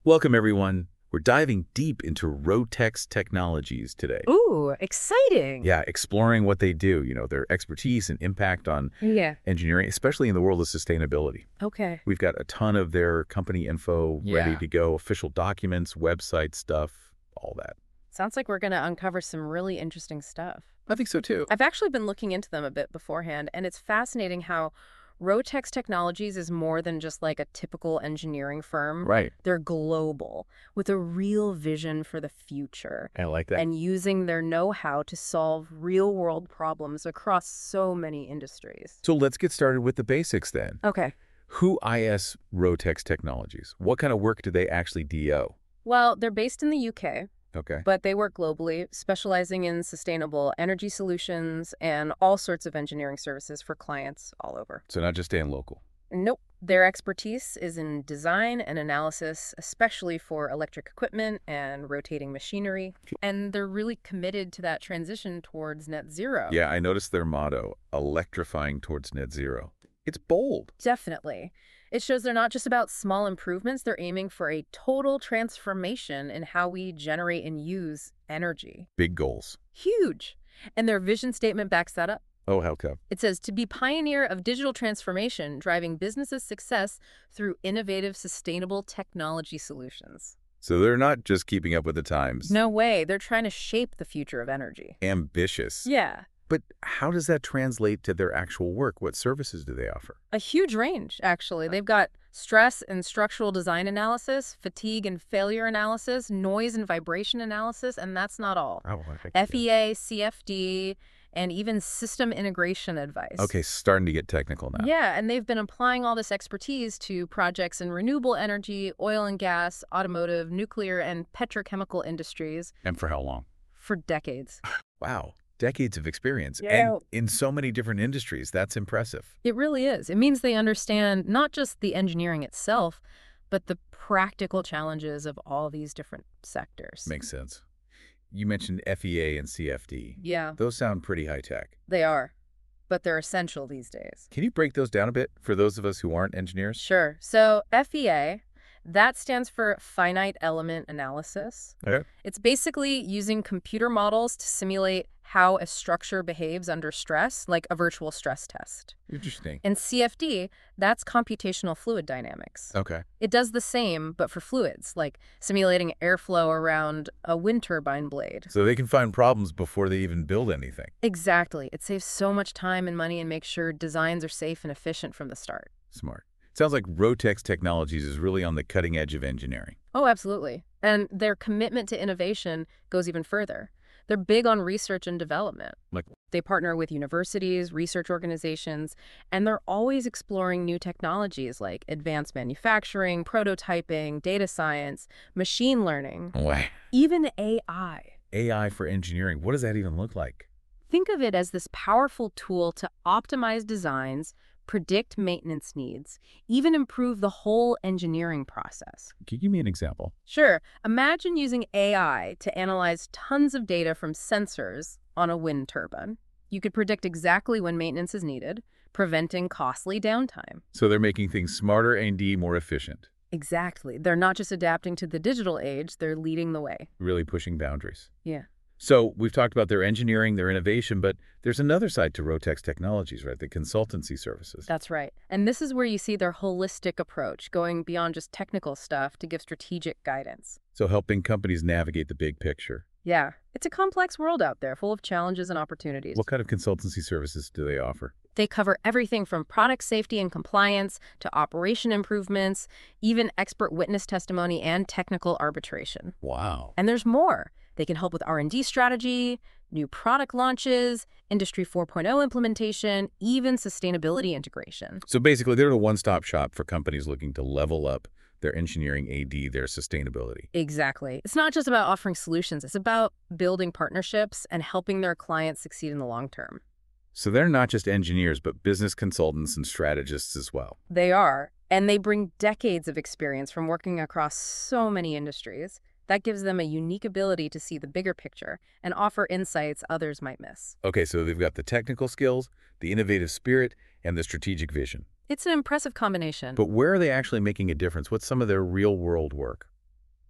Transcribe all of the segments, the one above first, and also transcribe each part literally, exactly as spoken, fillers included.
Welcome, everyone. We're diving deep into Rotex Technologies today. Ooh, exciting. Yeah, exploring what they do, you know, their expertise and impact on Yeah. engineering, especially in the world of sustainability. Okay. We've got a ton of their company info ready Yeah. to go, official documents, website stuff, all that. Sounds like we're going to uncover some really interesting stuff. I think so, too. I've actually been looking into them a bit beforehand, and it's fascinating how Rotex Technologies is more than just like a typical engineering firm. Right. They're global, with a real vision for the future, I like that. and using their know-how to solve real-world problems across so many industries. So let's get started with the basics then. Okay. Who is Rotex Technologies? What kind of work do they actually D O? Well, they're based in the U K. Okay. But they work globally, specializing in sustainable energy solutions and all sorts of engineering services for clients all over. So not just staying local. Nope. Their expertise is in design and analysis, especially for electric equipment and rotating machinery. And they're really committed to that transition towards net zero. Yeah, I noticed their motto, electrifying towards net zero. It's bold. Definitely. It shows they're not just about small improvements, they're aiming for a total transformation in how we generate and use energy. Big goals. Huge. And their vision statement backs that up. Oh, how come? It says to be pioneer of digital transformation, driving businesses' success through innovative, sustainable technology solutions. So they're not just keeping up with the times. No way. They're trying to shape the future of energy. Ambitious. Yeah. But how does that translate to their actual work? What services do they offer? A huge range, actually. They've got stress and structural design analysis, fatigue and failure analysis, noise and vibration analysis, and that's not all. Oh, I think F E A, C F D, and even system integration advice. Okay, starting to get technical now. Yeah, and they've been applying all this expertise to projects in renewable energy, oil and gas, automotive, nuclear, and petrochemical industries. And for how long? For decades. Wow. Decades of experience. Yeah. And in so many different industries. That's impressive. It really is. It means they understand not just the engineering itself, but the practical challenges of all these different sectors. Makes sense. You mentioned F E A and C F D. Yeah, Those sound pretty high-tech. they are. But they're essential these days. Can you break those down a bit for those of us who aren't engineers? Sure. So F E A, that stands for finite element analysis. Okay. It's basically using computer models to simulate how a structure behaves under stress, like a virtual stress test. Interesting. And C F D, that's computational fluid dynamics. Okay. It does the same, but for fluids, like simulating airflow around a wind turbine blade. So they can find problems before they even build anything. Exactly. It saves so much time and money and makes sure designs are safe and efficient from the start. Smart. Sounds like Rotex Technologies is really on the cutting edge of engineering. Oh, absolutely. And their commitment to innovation goes even further. They're big on research and development. Like, They partner with universities, research organizations, and they're always exploring new technologies like advanced manufacturing, prototyping, data science, machine learning, wow. even A I. A I for engineering. What does that even look like? Think of it as this powerful tool to optimize designs, predict maintenance needs, even improve the whole engineering process. Can you give me an example? Sure, imagine using A I to analyze tons of data from sensors on a wind turbine. You could predict exactly when maintenance is needed, preventing costly downtime. So they're making things smarter and indeed more efficient, Exactly. They're not just adapting to the digital age, they're leading the way. really pushing boundaries. Yeah. So we've talked about their engineering, their innovation, but there's another side to Rotex Technologies, right? The consultancy services. That's right. And this is where you see their holistic approach, going beyond just technical stuff to give strategic guidance. So helping companies navigate the big picture. Yeah, it's a complex world out there, full of challenges and opportunities. What kind of consultancy services do they offer? They cover everything from product safety and compliance to operation improvements, even expert witness testimony and technical arbitration. Wow. And there's more. They can help with R and D strategy, new product launches, Industry four point oh implementation, even sustainability integration. So basically, they're the one-stop shop for companies looking to level up their engineering A D, their sustainability. Exactly. It's not just about offering solutions. It's about building partnerships and helping their clients succeed in the long term. So they're not just engineers, but business consultants and strategists as well. They are, and they bring decades of experience from working across so many industries. That gives them a unique ability to see the bigger picture and offer insights others might miss. Okay, so they've got the technical skills, the innovative spirit, and the strategic vision. It's an impressive combination. But where are they actually making a difference? What's some of their real-world work?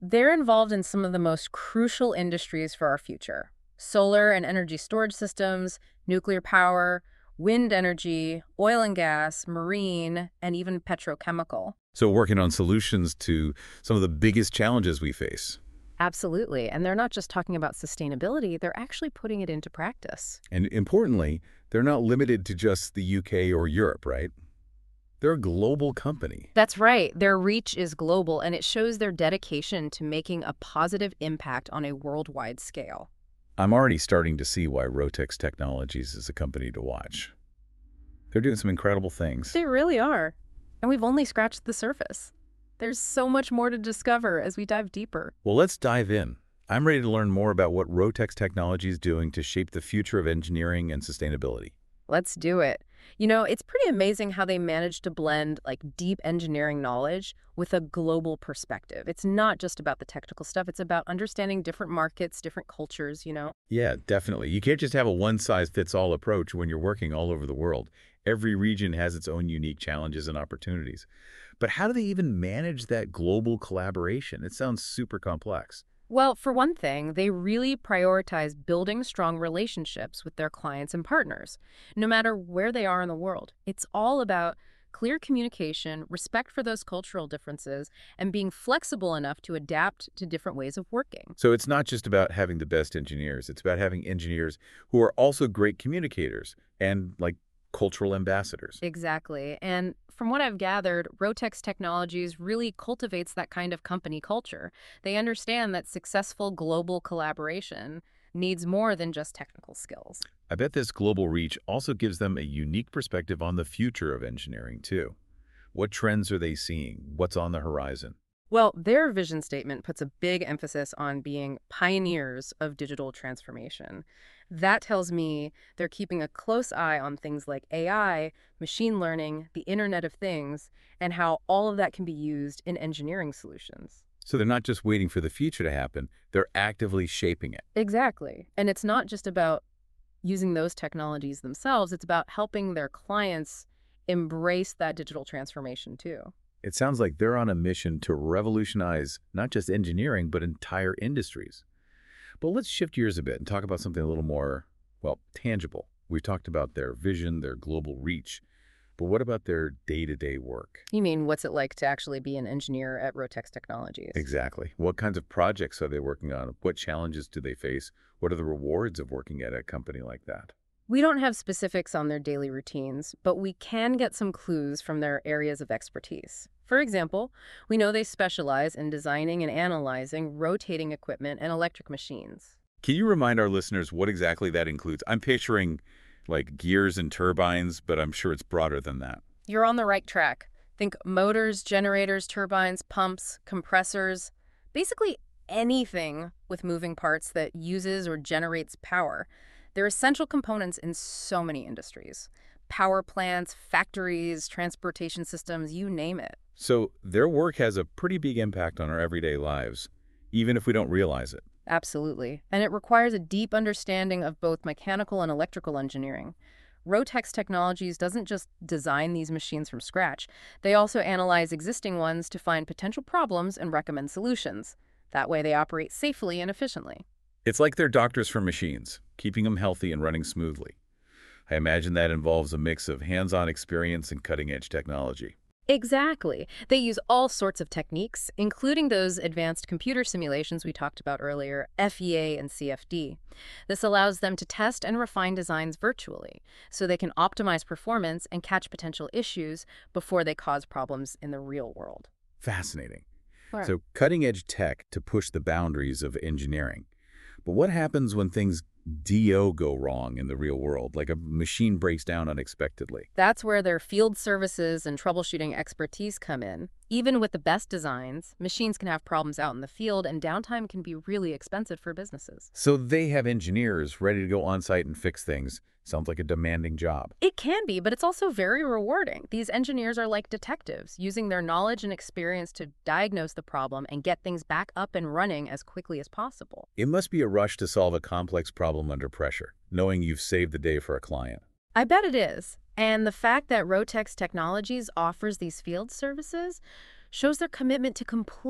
They're involved in some of the most crucial industries for our future: solar and energy storage systems, nuclear power, wind energy, oil and gas, marine, and even petrochemical. So working on solutions to some of the biggest challenges we face. Absolutely. And they're not just talking about sustainability, they're actually putting it into practice. And importantly, they're not limited to just the U K or Europe, right? They're a global company. That's right. Their reach is global, and it shows their dedication to making a positive impact on a worldwide scale. I'm already starting to see why Rotex Technologies is a company to watch. They're doing some incredible things. They really are. And we've only scratched the surface. There's so much more to discover as we dive deeper. Well, let's dive in. I'm ready to learn more about what Rotex Technology is doing to shape the future of engineering and sustainability. Let's do it. You know, it's pretty amazing how they managed to blend like deep engineering knowledge with a global perspective. It's not just about the technical stuff, it's about understanding different markets, different cultures, you know. Yeah, definitely. You can't just have a one-size-fits-all approach when you're working all over the world. Every region has its own unique challenges and opportunities. But how do they even manage that global collaboration? It sounds super complex. Well, for one thing, they really prioritize building strong relationships with their clients and partners, no matter where they are in the world. It's all about clear communication, respect for those cultural differences, and being flexible enough to adapt to different ways of working. So it's not just about having the best engineers. It's about having engineers who are also great communicators and like cultural ambassadors. Exactly. And from what I've gathered, Rotex Technologies really cultivates that kind of company culture. They understand that successful global collaboration needs more than just technical skills. I bet this global reach also gives them a unique perspective on the future of engineering, too. What trends are they seeing? What's on the horizon? Well, their vision statement puts a big emphasis on being pioneers of digital transformation. That tells me they're keeping a close eye on things like A I, machine learning, the Internet of Things, and how all of that can be used in engineering solutions. So they're not just waiting for the future to happen, they're actively shaping it. Exactly. And it's not just about using those technologies themselves, it's about helping their clients embrace that digital transformation too. It sounds like they're on a mission to revolutionize not just engineering, but entire industries. But let's shift gears a bit and talk about something a little more, well, tangible. We've talked about their vision, their global reach, but what about their day-to-day work? You mean what's it like to actually be an engineer at Rotex Technologies? Exactly. What kinds of projects are they working on? What challenges do they face? What are the rewards of working at a company like that? We don't have specifics on their daily routines, but we can get some clues from their areas of expertise. For example, we know they specialize in designing and analyzing rotating equipment and electric machines. Can you remind our listeners what exactly that includes? I'm picturing like gears and turbines, but I'm sure it's broader than that. You're on the right track. Think motors, generators, turbines, pumps, compressors, basically anything with moving parts that uses or generates power. They're essential components in so many industries. Power plants, factories, transportation systems, you name it. So their work has a pretty big impact on our everyday lives, even if we don't realize it. Absolutely. And it requires a deep understanding of both mechanical and electrical engineering. Rotex Technologies doesn't just design these machines from scratch. They also analyze existing ones to find potential problems and recommend solutions. That way they operate safely and efficiently. It's like they're doctors for machines, keeping them healthy and running smoothly. I imagine that involves a mix of hands-on experience and cutting-edge technology. Exactly. They use all sorts of techniques, including those advanced computer simulations we talked about earlier, F E A and C F D. This allows them to test and refine designs virtually, so they can optimize performance and catch potential issues before they cause problems in the real world. Fascinating. Right. So cutting-edge tech to push the boundaries of engineering. But what happens when things D O go wrong in the real world, like a machine breaks down unexpectedly? That's where their field services and troubleshooting expertise come in. Even with the best designs, machines can have problems out in the field, and downtime can be really expensive for businesses. So they have engineers ready to go on-site and fix things. Sounds like a demanding job. It can be, but it's also very rewarding. These engineers are like detectives, using their knowledge and experience to diagnose the problem and get things back up and running as quickly as possible. It must be a rush to solve a complex problem under pressure, knowing you've saved the day for a client. I bet it is. And the fact that Rotex Technologies offers these field services shows their commitment to complete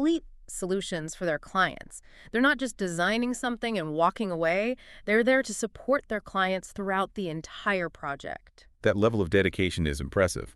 solutions for their clients. They're not just designing something and walking away. They're there to support their clients throughout the entire project. That level of dedication is impressive.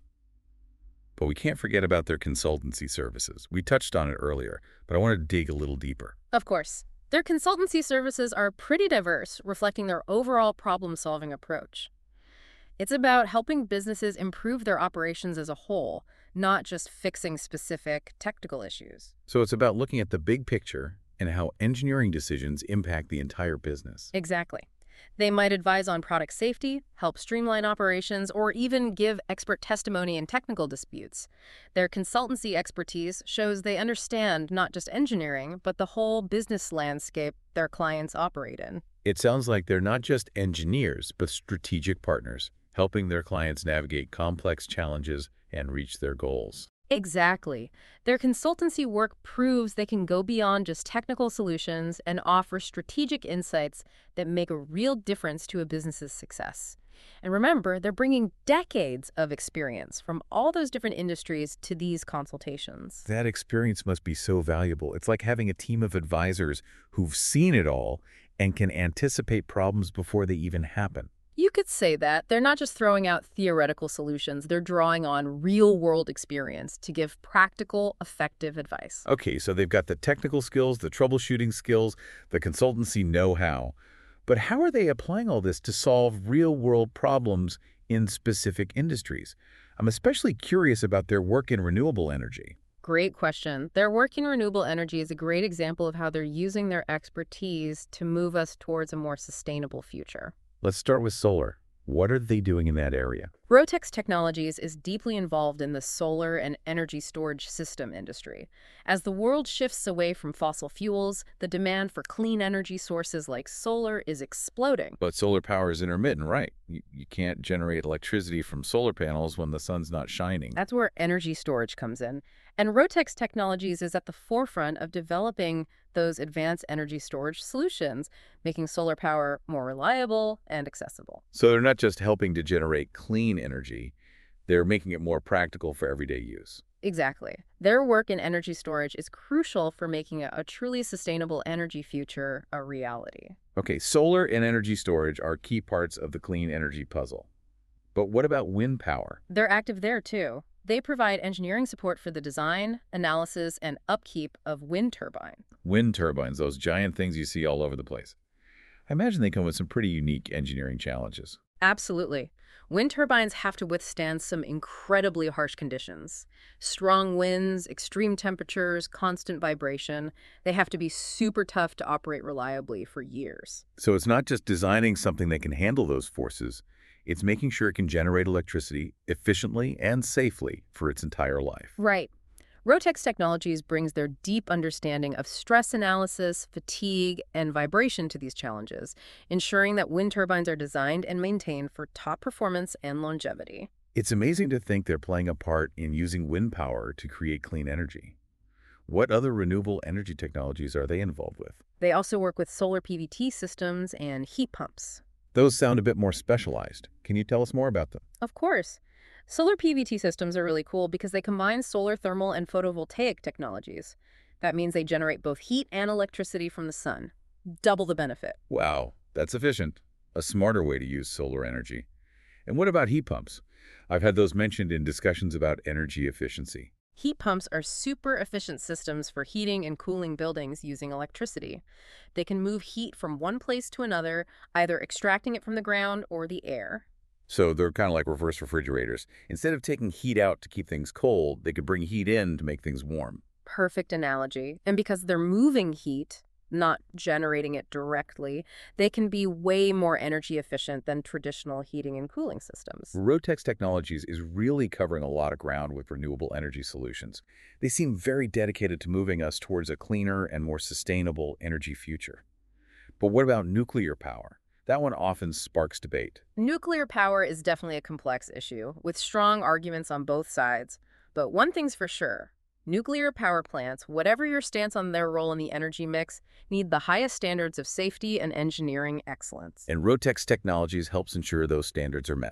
But we can't forget about their consultancy services. We touched on it earlier, but I want to dig a little deeper. Of course. Their consultancy services are pretty diverse, reflecting their overall problem-solving approach. It's about helping businesses improve their operations as a whole, not just fixing specific technical issues. So it's about looking at the big picture and how engineering decisions impact the entire business. Exactly. They might advise on product safety, help streamline operations, or even give expert testimony in technical disputes. Their consultancy expertise shows they understand not just engineering, but the whole business landscape their clients operate in. It sounds like they're not just engineers, but strategic partners, helping their clients navigate complex challenges and reach their goals. Exactly. Their consultancy work proves they can go beyond just technical solutions and offer strategic insights that make a real difference to a business's success. And remember, they're bringing decades of experience from all those different industries to these consultations. That experience must be so valuable. It's like having a team of advisors who've seen it all and can anticipate problems before they even happen. You could say that. They're not just throwing out theoretical solutions. They're drawing on real-world experience to give practical, effective advice. Okay, so they've got the technical skills, the troubleshooting skills, the consultancy know-how. But how are they applying all this to solve real-world problems in specific industries? I'm especially curious about their work in renewable energy. Great question. Their work in renewable energy is a great example of how they're using their expertise to move us towards a more sustainable future. Let's start with solar. What are they doing in that area? Rotex Technologies is deeply involved in the solar and energy storage system industry. As the world shifts away from fossil fuels, the demand for clean energy sources like solar is exploding. But solar power is intermittent, right? You, you can't generate electricity from solar panels when the sun's not shining. That's where energy storage comes in. And Rotex Technologies is at the forefront of developing those advanced energy storage solutions, making solar power more reliable and accessible. So they're not just helping to generate clean energy, they're making it more practical for everyday use. Exactly. Their work in energy storage is crucial for making a, a truly sustainable energy future a reality. Okay, solar and energy storage are key parts of the clean energy puzzle. But what about wind power? They're active there, too. They provide engineering support for the design, analysis, and upkeep of wind turbine. Wind turbines, those giant things you see all over the place. I imagine they come with some pretty unique engineering challenges. Absolutely. Wind turbines have to withstand some incredibly harsh conditions. Strong winds, extreme temperatures, constant vibration. They have to be super tough to operate reliably for years. So it's not just designing something that can handle those forces, it's making sure it can generate electricity efficiently and safely for its entire life. Right. Rotex Technologies brings their deep understanding of stress analysis, fatigue, and vibration to these challenges, ensuring that wind turbines are designed and maintained for top performance and longevity. It's amazing to think they're playing a part in using wind power to create clean energy. What other renewable energy technologies are they involved with? They also work with solar P V T systems and heat pumps. Those sound a bit more specialized. Can you tell us more about them? Of course. Solar P V T systems are really cool because they combine solar thermal and photovoltaic technologies. That means they generate both heat and electricity from the sun. Double the benefit. Wow, that's efficient. A smarter way to use solar energy. And what about heat pumps? I've had those mentioned in discussions about energy efficiency. Heat pumps are super efficient systems for heating and cooling buildings using electricity. They can move heat from one place to another, either extracting it from the ground or the air. So they're kind of like reverse refrigerators. Instead of taking heat out to keep things cold, they could bring heat in to make things warm. Perfect analogy. And because they're moving heat, not generating it directly, they can be way more energy efficient than traditional heating and cooling systems. Rotex Technologies is really covering a lot of ground with renewable energy solutions. They seem very dedicated to moving us towards a cleaner and more sustainable energy future. But what about nuclear power? That one often sparks debate. Nuclear power is definitely a complex issue, with strong arguments on both sides. But one thing's for sure. Nuclear power plants, whatever your stance on their role in the energy mix, need the highest standards of safety and engineering excellence. And Rotex Technologies helps ensure those standards are met.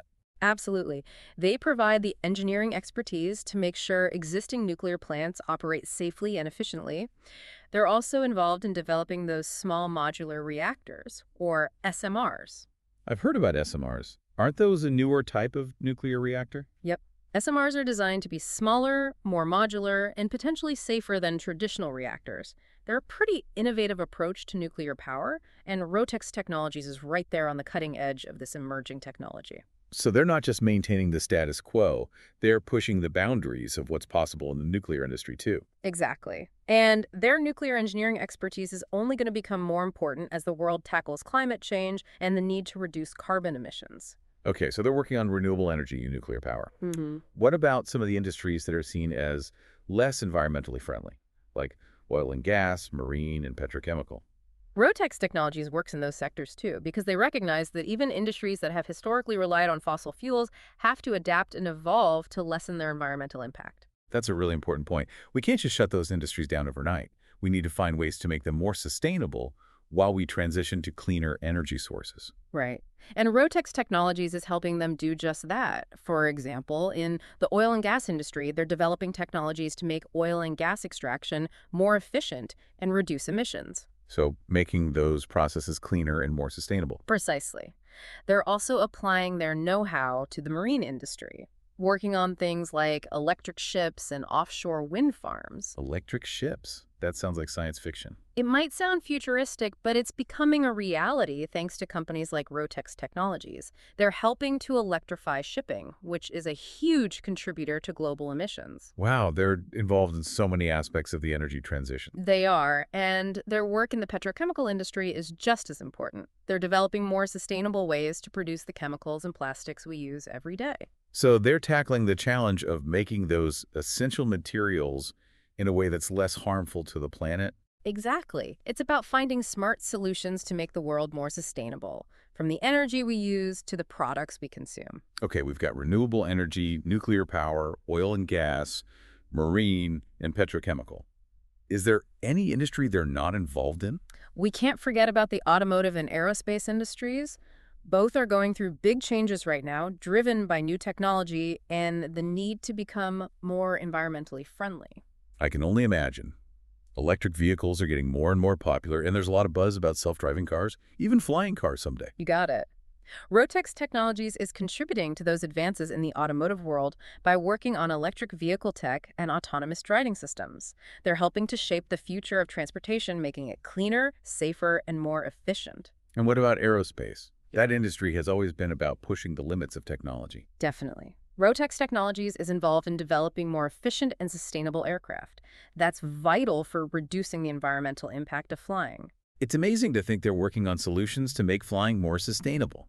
Absolutely. They provide the engineering expertise to make sure existing nuclear plants operate safely and efficiently. They're also involved in developing those small modular reactors, or S M Rs. I've heard about S M Rs. Aren't those a newer type of nuclear reactor? Yep. S M Rs are designed to be smaller, more modular, and potentially safer than traditional reactors. They're a pretty innovative approach to nuclear power, and Rotex Technologies is right there on the cutting edge of this emerging technology. So they're not just maintaining the status quo, they're pushing the boundaries of what's possible in the nuclear industry, too. Exactly. And their nuclear engineering expertise is only going to become more important as the world tackles climate change and the need to reduce carbon emissions. Okay, so they're working on renewable energy and nuclear power. Mm-hmm. What about some of the industries that are seen as less environmentally friendly, like oil and gas, marine, and petrochemical? Rotex Technologies works in those sectors too, because they recognize that even industries that have historically relied on fossil fuels have to adapt and evolve to lessen their environmental impact. That's a really important point. We can't just shut those industries down overnight. We need to find ways to make them more sustainable while we transition to cleaner energy sources. Right. And Rotex Technologies is helping them do just that. For example, in the oil and gas industry, they're developing technologies to make oil and gas extraction more efficient and reduce emissions. So making those processes cleaner and more sustainable. Precisely. They're also applying their know-how to the marine industry, working on things like electric ships and offshore wind farms. Electric ships. That sounds like science fiction. It might sound futuristic, but it's becoming a reality thanks to companies like Rotex Technologies. They're helping to electrify shipping, which is a huge contributor to global emissions. Wow, they're involved in so many aspects of the energy transition. They are, and their work in the petrochemical industry is just as important. They're developing more sustainable ways to produce the chemicals and plastics we use every day. So they're tackling the challenge of making those essential materials in a way that's less harmful to the planet. Exactly. It's about finding smart solutions to make the world more sustainable, from the energy we use to the products we consume. Okay, we've got renewable energy, nuclear power, oil and gas, marine, and petrochemical. Is there any industry they're not involved in? We can't forget about the automotive and aerospace industries. Both are going through big changes right now, driven by new technology and the need to become more environmentally friendly. I can only imagine. Electric vehicles are getting more and more popular, and there's a lot of buzz about self-driving cars, even flying cars someday. You got it. Rotex Technologies is contributing to those advances in the automotive world by working on electric vehicle tech and autonomous driving systems. They're helping to shape the future of transportation, making it cleaner, safer, and more efficient. And what about aerospace? That industry has always been about pushing the limits of technology. Definitely. Rotex Technologies is involved in developing more efficient and sustainable aircraft. That's vital for reducing the environmental impact of flying. It's amazing to think they're working on solutions to make flying more sustainable.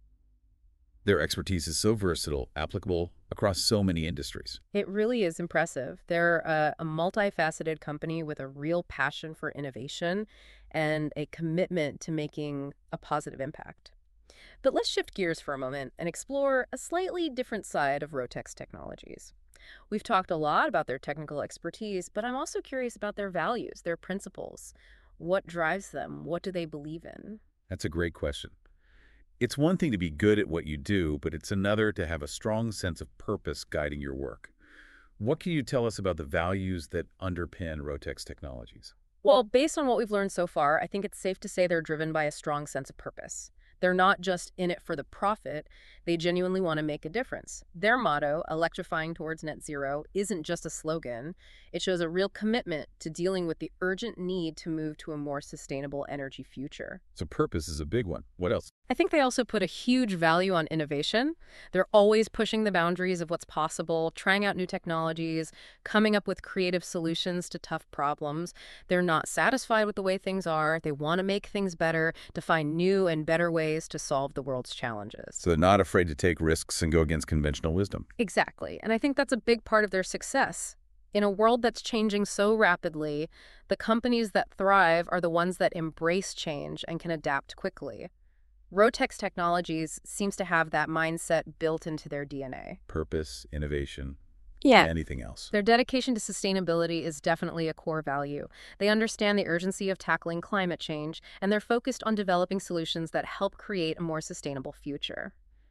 Their expertise is so versatile, applicable across so many industries. It really is impressive. They're a, a multifaceted company with a real passion for innovation and a commitment to making a positive impact. But let's shift gears for a moment and explore a slightly different side of Rotex Technologies. We've talked a lot about their technical expertise, but I'm also curious about their values, their principles. What drives them? What do they believe in? That's a great question. It's one thing to be good at what you do, but it's another to have a strong sense of purpose guiding your work. What can you tell us about the values that underpin Rotex Technologies? Well, based on what we've learned so far, I think it's safe to say they're driven by a strong sense of purpose. They're not just in it for the profit, they genuinely want to make a difference. Their motto, electrifying towards net zero, isn't just a slogan. It shows a real commitment to dealing with the urgent need to move to a more sustainable energy future. So purpose is a big one. What else? I think they also put a huge value on innovation. They're always pushing the boundaries of what's possible, trying out new technologies, coming up with creative solutions to tough problems. They're not satisfied with the way things are. They want to make things better, to find new and better ways to solve the world's challenges. So they're not afraid to take risks and go against conventional wisdom. Exactly. And I think that's a big part of their success. In a world that's changing so rapidly, the companies that thrive are the ones that embrace change and can adapt quickly. Rotex Technologies seems to have that mindset built into their D N A. Purpose, innovation, Yeah. anything else. Their dedication to sustainability is definitely a core value. They understand the urgency of tackling climate change, and they're focused on developing solutions that help create a more sustainable future.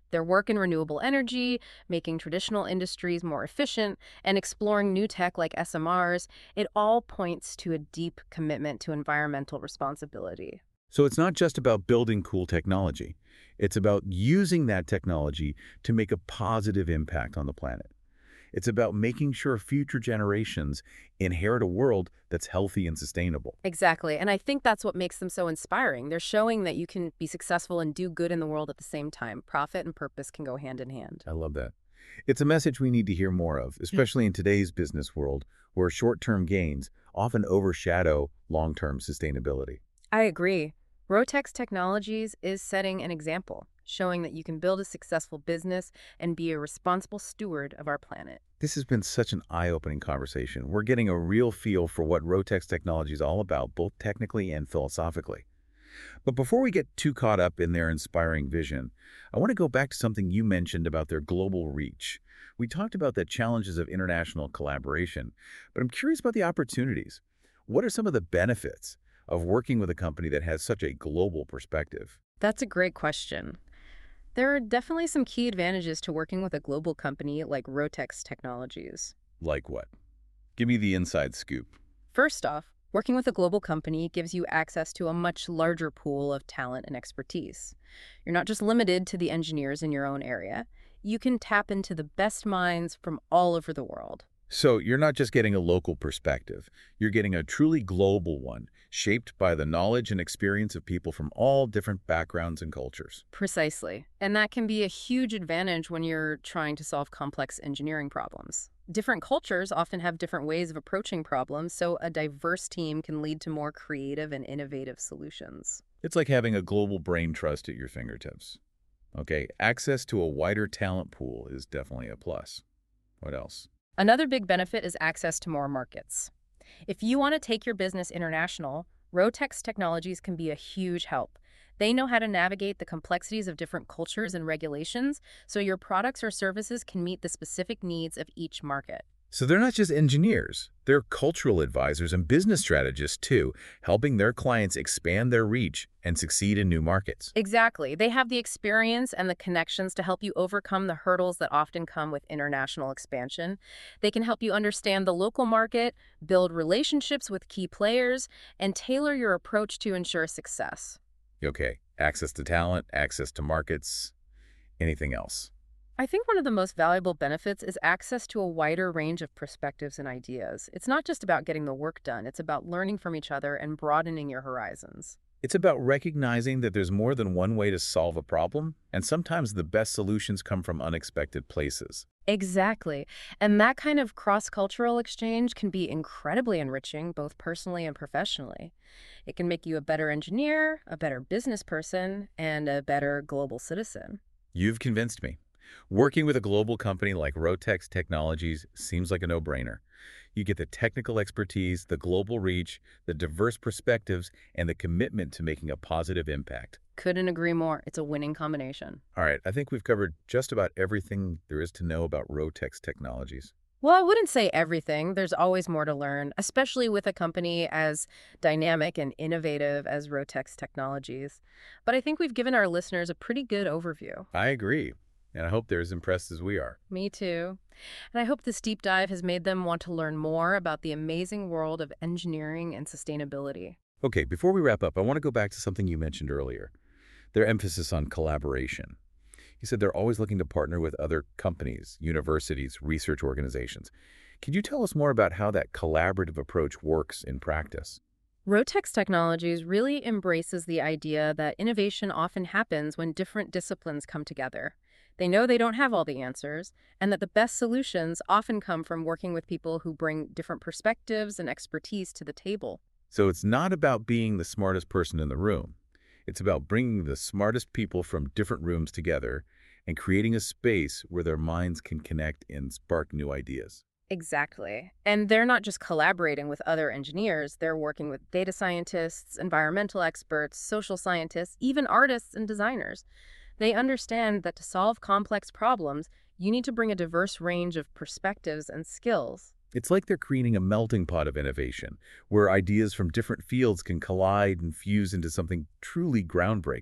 Their work in renewable energy, making traditional industries more efficient, and exploring new tech like S M Rs, it all points to a deep commitment to environmental responsibility. So it's not just about building cool technology. It's about using that technology to make a positive impact on the planet. It's about making sure future generations inherit a world that's healthy and sustainable. Exactly. And I think that's what makes them so inspiring. They're showing that you can be successful and do good in the world at the same time. Profit and purpose can go hand in hand. I love that. It's a message we need to hear more of, especially in today's business world where short-term gains often overshadow long-term sustainability. I agree. Rotex Technologies is setting an example, showing that you can build a successful business and be a responsible steward of our planet. This has been such an eye-opening conversation. We're getting a real feel for what Rotex technology is all about, both technically and philosophically. But before we get too caught up in their inspiring vision, I want to go back to something you mentioned about their global reach. We talked about the challenges of international collaboration, but I'm curious about the opportunities. What are some of the benefits of working with a company that has such a global perspective? That's a great question. There are definitely some key advantages to working with a global company like Rotex Technologies. Like what? Give me the inside scoop. First off, working with a global company gives you access to a much larger pool of talent and expertise. You're not just limited to the engineers in your own area. You can tap into the best minds from all over the world. So you're not just getting a local perspective, you're getting a truly global one, shaped by the knowledge and experience of people from all different backgrounds and cultures. Precisely. And that can be a huge advantage when you're trying to solve complex engineering problems. Different cultures often have different ways of approaching problems, so a diverse team can lead to more creative and innovative solutions. It's like having a global brain trust at your fingertips. Okay, access to a wider talent pool is definitely a plus. What else? Another big benefit is access to more markets. If you want to take your business international, Rotex Technologies can be a huge help. They know how to navigate the complexities of different cultures and regulations, so your products or services can meet the specific needs of each market. So they're not just engineers, they're cultural advisors and business strategists too, helping their clients expand their reach and succeed in new markets. Exactly. They have the experience and the connections to help you overcome the hurdles that often come with international expansion. They can help you understand the local market, build relationships with key players, and tailor your approach to ensure success. Okay, access to talent, access to markets, anything else? I think one of the most valuable benefits is access to a wider range of perspectives and ideas. It's not just about getting the work done, it's about learning from each other and broadening your horizons. It's about recognizing that there's more than one way to solve a problem, and sometimes the best solutions come from unexpected places. Exactly. And that kind of cross-cultural exchange can be incredibly enriching, both personally and professionally. It can make you a better engineer, a better business person, and a better global citizen. You've convinced me. Working with a global company like Rotex Technologies seems like a no-brainer. You get the technical expertise, the global reach, the diverse perspectives, and the commitment to making a positive impact. Couldn't agree more. It's a winning combination. All right, I think we've covered just about everything there is to know about Rotex Technologies. Well, I wouldn't say everything. There's always more to learn, especially with a company as dynamic and innovative as Rotex Technologies. But I think we've given our listeners a pretty good overview. I agree, and I hope they're as impressed as we are. Me too. And I hope this deep dive has made them want to learn more about the amazing world of engineering and sustainability. Okay, before we wrap up, I want to go back to something you mentioned earlier, their emphasis on collaboration. You said they're always looking to partner with other companies, universities, research organizations. Could you tell us more about how that collaborative approach works in practice? Rotex Technologies really embraces the idea that innovation often happens when different disciplines come together. They know they don't have all the answers, and that the best solutions often come from working with people who bring different perspectives and expertise to the table. So it's not about being the smartest person in the room. It's about bringing the smartest people from different rooms together and creating a space where their minds can connect and spark new ideas. Exactly. And they're not just collaborating with other engineers, they're working with data scientists, environmental experts, social scientists, even artists and designers. They understand that to solve complex problems, you need to bring a diverse range of perspectives and skills. It's like they're creating a melting pot of innovation, where ideas from different fields can collide and fuse into something truly groundbreaking.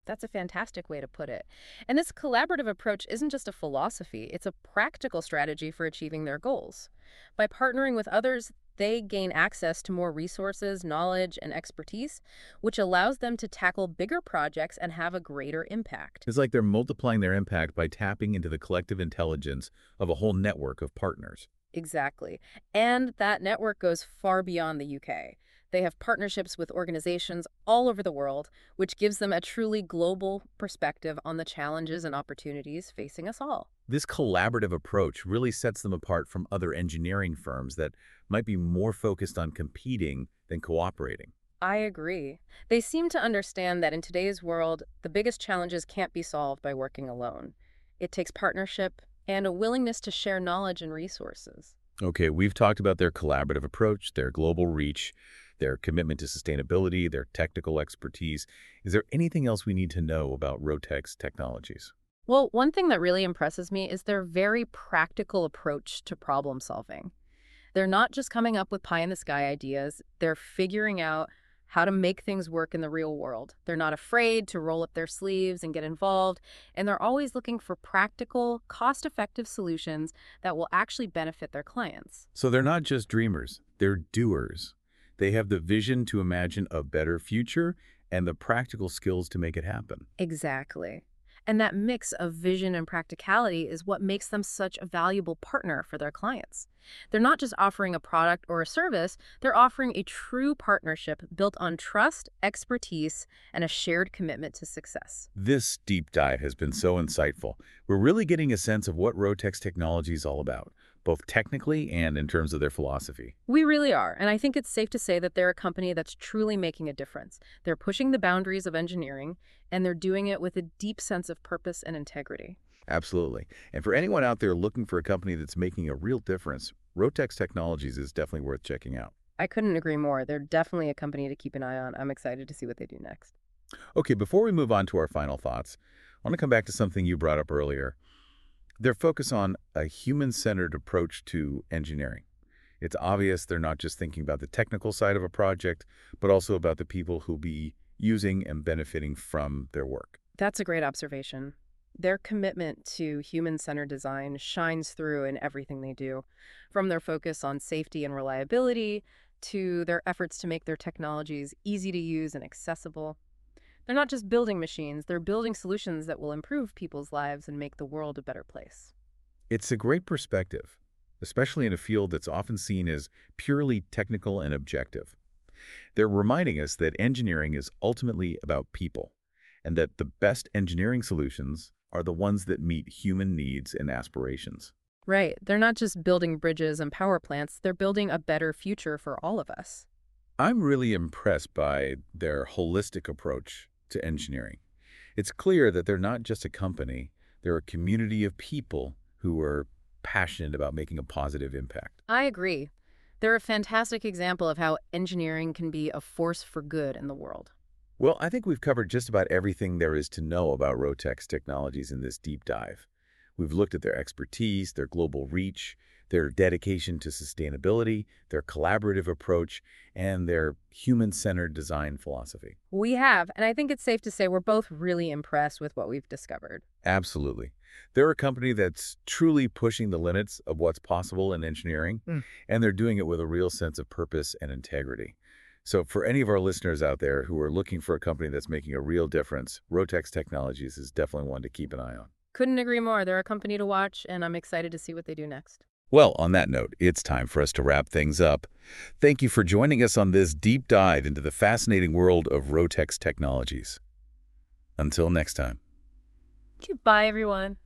That's a fantastic way to put it. And this collaborative approach isn't just a philosophy, it's a practical strategy for achieving their goals. By partnering with others, they gain access to more resources, knowledge, and expertise, which allows them to tackle bigger projects and have a greater impact. It's like they're multiplying their impact by tapping into the collective intelligence of a whole network of partners. Exactly. And that network goes far beyond the U K. They have partnerships with organizations all over the world, which gives them a truly global perspective on the challenges and opportunities facing us all. This collaborative approach really sets them apart from other engineering firms that might be more focused on competing than cooperating. I agree. They seem to understand that in today's world, the biggest challenges can't be solved by working alone. It takes partnership and a willingness to share knowledge and resources. Okay, we've talked about their collaborative approach, their global reach, their commitment to sustainability, their technical expertise. Is there anything else we need to know about Rotex Technologies? Well, one thing that really impresses me is their very practical approach to problem solving. They're not just coming up with pie-in-the-sky ideas, they're figuring out how to make things work in the real world. They're not afraid to roll up their sleeves and get involved, and they're always looking for practical, cost-effective solutions that will actually benefit their clients. So they're not just dreamers, they're doers. They have the vision to imagine a better future and the practical skills to make it happen. Exactly. And that mix of vision and practicality is what makes them such a valuable partner for their clients. They're not just offering a product or a service, they're offering a true partnership built on trust, expertise, and a shared commitment to success. This deep dive has been so insightful. We're really getting a sense of what Rotex Technology is all about, both technically and in terms of their philosophy. We really are, and I think it's safe to say that they're a company that's truly making a difference. They're pushing the boundaries of engineering, and they're doing it with a deep sense of purpose and integrity. Absolutely. And for anyone out there looking for a company that's making a real difference, Rotex Technologies is definitely worth checking out. I couldn't agree more. They're definitely a company to keep an eye on. I'm excited to see what they do next. Okay, before we move on to our final thoughts, I want to come back to something you brought up earlier. Their focus on a human-centered approach to engineering. It's obvious they're not just thinking about the technical side of a project, but also about the people who'll be using and benefiting from their work. That's a great observation. Their commitment to human-centered design shines through in everything they do, from their focus on safety and reliability to their efforts to make their technologies easy to use and accessible. They're not just building machines, they're building solutions that will improve people's lives and make the world a better place. It's a great perspective, especially in a field that's often seen as purely technical and objective. They're reminding us that engineering is ultimately about people, and that the best engineering solutions are the ones that meet human needs and aspirations. Right. They're not just building bridges and power plants, they're building a better future for all of us. I'm really impressed by their holistic approach to engineering. It's clear that they're not just a company, they're a community of people who are passionate about making a positive impact. I agree. They're a fantastic example of how engineering can be a force for good in the world. Well, I think we've covered just about everything there is to know about Rotex Technologies in this deep dive. We've looked at their expertise, their global reach, their dedication to sustainability, their collaborative approach, and their human-centered design philosophy. We have, and I think it's safe to say we're both really impressed with what we've discovered. Absolutely. They're a company that's truly pushing the limits of what's possible in engineering, Mm. and they're doing it with a real sense of purpose and integrity. So for any of our listeners out there who are looking for a company that's making a real difference, Rotex Technologies is definitely one to keep an eye on. Couldn't agree more. They're a company to watch, and I'm excited to see what they do next. Well, on that note, it's time for us to wrap things up. Thank you for joining us on this deep dive into the fascinating world of Rotex Technologies. Until next time. Goodbye, everyone.